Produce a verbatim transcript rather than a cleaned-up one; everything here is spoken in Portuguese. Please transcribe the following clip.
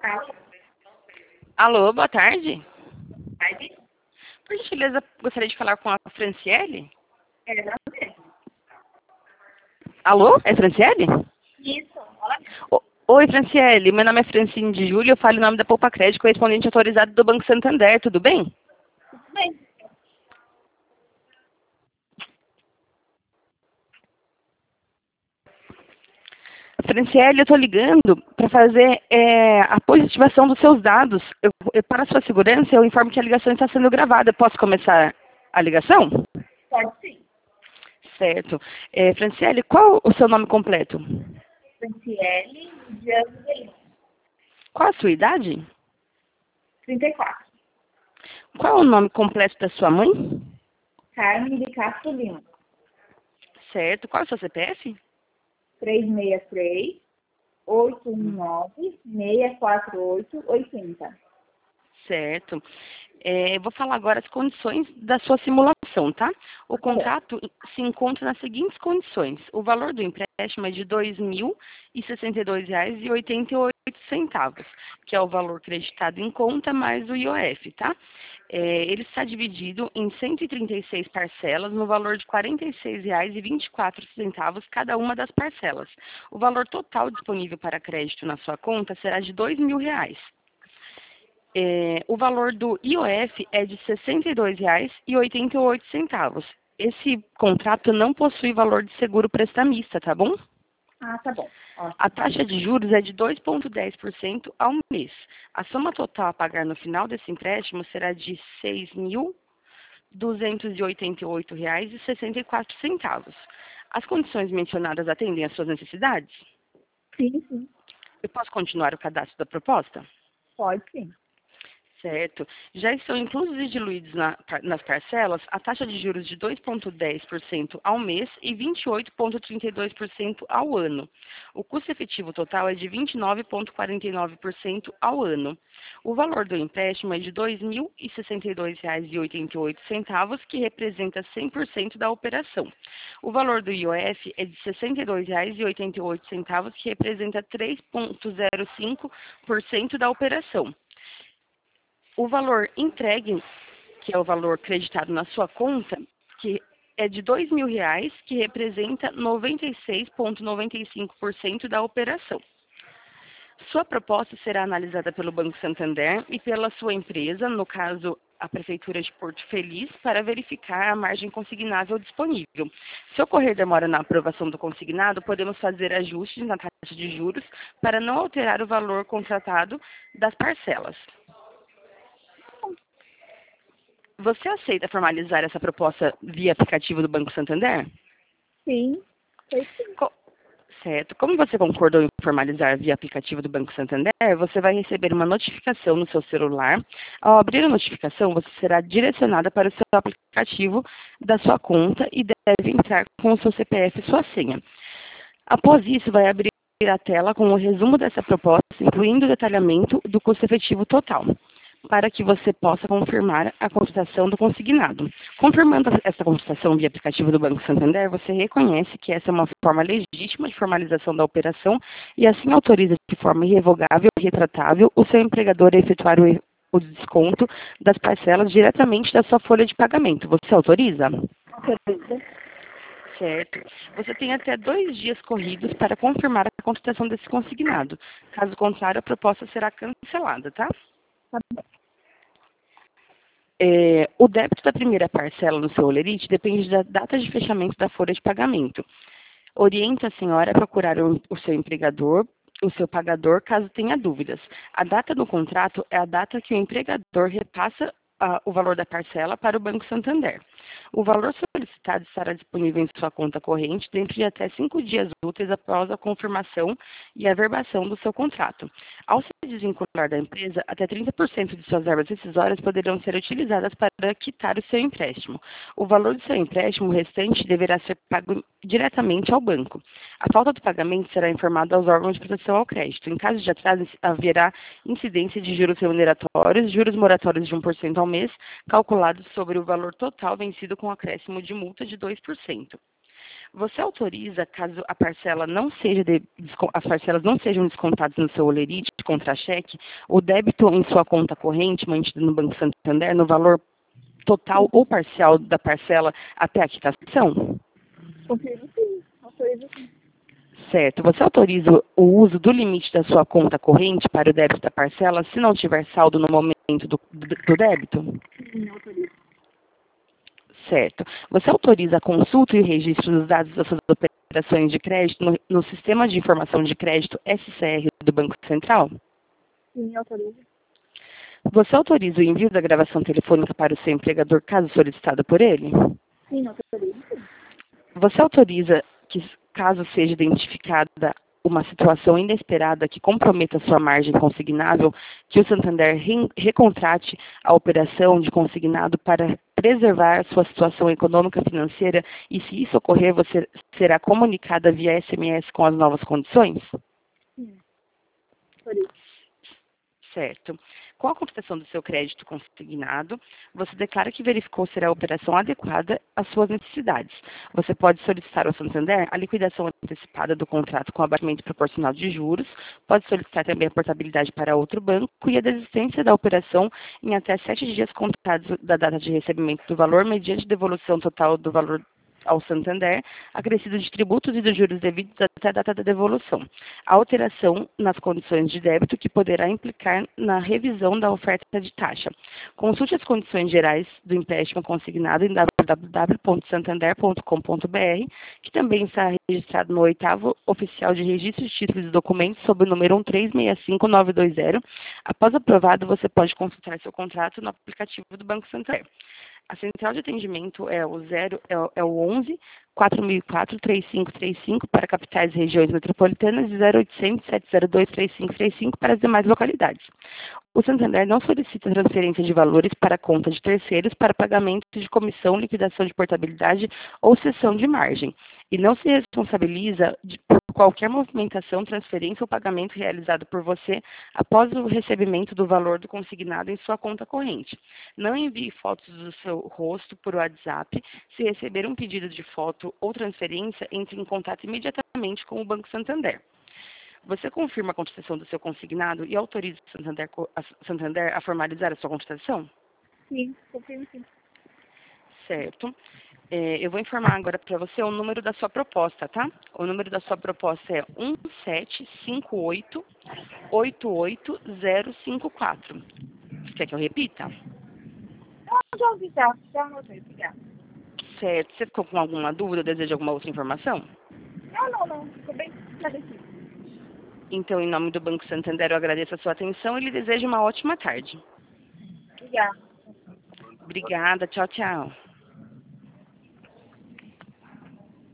Alô, Alô, boa tarde. tarde? Por gentileza, gostaria de falar com a Franciele? É da mesmo. Alô, é Franciele? Isso, olá. O- Oi, Franciele, meu nome é Francine de Júlio, eu falo em nome da Poupa Crédito, correspondente autorizado do Banco Santander, tudo bem? Tudo bem? Franciele, eu estou ligando para fazer é, a positivação dos seus dados. Eu, eu- para a sua segurança, eu informo que a ligação está sendo gravada. Posso começar a ligação? Pode sim. Certo. É, Franciele, qual o seu nome completo? Franciele Dias de Lima, Qual a sua idade? trinta e quatro. Qual o nome completo da sua mãe? Carmen de Castro Lima, Certo. Qual é o seu C P F? três seis três, oito um nove, seis quatro oito, oito zero. Certo. É, eu vou falar agora as condições da sua simulação, tá? O contrato se encontra nas seguintes condições. O valor do empréstimo é de dois mil e sessenta e dois reais e oitenta e oito centavos, que é o valor creditado em conta mais o I O F, tá? É, ele está dividido em cento e trinta e seis parcelas no valor de quarenta e seis reais e vinte e quatro centavos cada uma das parcelas. O valor total disponível para crédito na sua conta será de dois mil reais. É, o valor do I O F é de sessenta e dois reais e oitenta e oito centavos. Esse contrato não possui valor de seguro prestamista, tá bom? Ah, tá bom. A Ótimo. taxa de juros é de dois vírgula dez por cento ao mês. A soma total a pagar no final desse empréstimo será de seis mil duzentos e oitenta e oito reais e sessenta e quatro centavos. As condições mencionadas atendem às suas necessidades? Sim, sim. Eu posso continuar o cadastro da proposta? Pode sim. Certo. Já estão inclusos e diluídos na- nas parcelas a taxa de juros de dois vírgula dez por cento ao mês e vinte e oito vírgula trinta e dois por cento ao ano. O custo efetivo total é de vinte e nove vírgula quarenta e nove por cento ao ano. O valor do empréstimo é de dois mil e sessenta e dois reais e oitenta e oito centavos, que representa cem por cento da operação. O valor do I O F é de sessenta e dois reais e oitenta e oito centavos, que representa três vírgula zero cinco por cento da operação. O valor entregue, que é o valor creditado na sua conta, que é de dois mil reais, que representa noventa e seis vírgula noventa e cinco por cento da operação. Sua proposta será analisada pelo Banco Santander e pela sua empresa, no caso a Prefeitura de Porto Feliz, para verificar a margem consignável disponível. Se ocorrer demora na aprovação do consignado, podemos fazer ajustes na taxa de juros para não alterar o valor contratado das parcelas. Você aceita formalizar essa proposta via aplicativo do Banco Santander? Sim, sei sim. Co- Certo. Como você concordou em formalizar via aplicativo do Banco Santander, você vai receber uma notificação no seu celular. Ao abrir a notificação, você será direcionada para o seu aplicativo da sua conta e deve entrar com o seu C P F e sua senha. Após isso, vai abrir a tela com o resumo dessa proposta, incluindo o detalhamento do custo efetivo total, para que você possa confirmar a contratação do consignado. Confirmando essa contratação via aplicativo do Banco Santander, você reconhece que essa é uma forma legítima de formalização da operação e assim autoriza de forma irrevogável e retratável o seu empregador a efetuar o, o desconto das parcelas diretamente da sua folha de pagamento. Você autoriza? Autoriza. Certo. Você tem até dois dias corridos para confirmar a contratação desse consignado. Caso contrário, a proposta será cancelada, tá? Tá bom. É, o débito da primeira parcela no seu holerite depende da data de fechamento da folha de pagamento. Oriento a senhora a procurar o, o seu empregador, o seu pagador, caso tenha dúvidas. A data do contrato é a data que o empregador repassa ah, o valor da parcela para o Banco Santander. O valor solicitado estará disponível em sua conta corrente dentro de até cinco dias úteis após a confirmação e averbação do seu contrato. Ao se desvincular da empresa, até trinta por cento de suas verbas rescisórias poderão ser utilizadas para quitar o seu empréstimo. O valor do seu empréstimo restante deverá ser pago diretamente ao banco. A falta do pagamento será informada aos órgãos de proteção ao crédito. Em caso de atraso, haverá incidência de juros remuneratórios, juros moratórios de um por cento ao mês, calculados sobre o valor total vencido com acréscimo de multa de dois por cento. Você autoriza, caso a parcela não seja de, as parcelas não sejam descontadas no seu holerite contra cheque, o débito em sua conta corrente mantida no Banco Santander no valor total ou parcial da parcela até a quitação? Confirmo sim, autorizo sim. Certo. Você autoriza o uso do limite da sua conta corrente para o débito da parcela se não tiver saldo no momento do, do, do débito? Sim, autorizo. Certo. Você autoriza a consulta e o registro dos dados das suas operações de crédito no, no Sistema de Informação de Crédito S C R do Banco Central? Sim, autorizo. Você autoriza o envio da gravação telefônica para o seu empregador caso solicitado por ele? Sim, autorizo sim. Você autoriza que, caso seja identificada uma situação inesperada que comprometa sua margem consignável, que o Santander re recontrate a operação de consignado para preservar sua situação econômica financeira e, se isso ocorrer, você será comunicada via S M S com as novas condições? Sim, autorizo. Certo. Com a computação do seu crédito consignado, você declara que verificou ser a operação adequada às suas necessidades. Você pode solicitar ao Santander a liquidação antecipada do contrato com abatimento proporcional de juros, pode solicitar também a portabilidade para outro banco e a desistência da operação em até sete dias contados da data de recebimento do valor, mediante devolução total do valor ao Santander, acrescido de tributos e dos juros devidos até a data da devolução. A alteração nas condições de débito que poderá implicar na revisão da oferta de taxa. Consulte as condições gerais do empréstimo consignado em w w w ponto santander ponto com ponto b r, que também está registrado no oitavo Oficial de Registro de Títulos e Documentos sob o número um três seis cinco nove dois zero. Após aprovado, você pode consultar seu contrato no aplicativo do Banco Santander. A central de atendimento é o, zero, é o, é o onze, quatro mil e quatro, três cinco três cinco para capitais e regiões metropolitanas e zero oitocentos, sete zero dois, três cinco três cinco para as demais localidades. O Santander não solicita transferência de valores para conta de terceiros para pagamento de comissão, liquidação de portabilidade ou cessão de margem, e não se responsabiliza de, por qualquer movimentação, transferência ou pagamento realizado por você após o recebimento do valor do consignado em sua conta corrente. Não envie fotos do seu rosto por WhatsApp. Se receber um pedido de foto ou transferência, entre em contato imediatamente com o Banco Santander. Você confirma a contestação do seu consignado e autoriza o Santander, a Santander a formalizar a sua contestação? Sim, confirmo sim. Certo. É, eu vou informar agora para você o número da sua proposta, tá? O número da sua proposta é um sete cinco oito, oito oito zero cinco quatro. Quer que eu repita? Não, já ouvi, já. Já anotei, obrigada. Certo. Você ficou com alguma dúvida ou deseja alguma outra informação? Não, não, não. Estou bem agradecida. Então, em nome do Banco Santander, eu agradeço a sua atenção e lhe desejo uma ótima tarde. Obrigada. Obrigada. Tchau, tchau.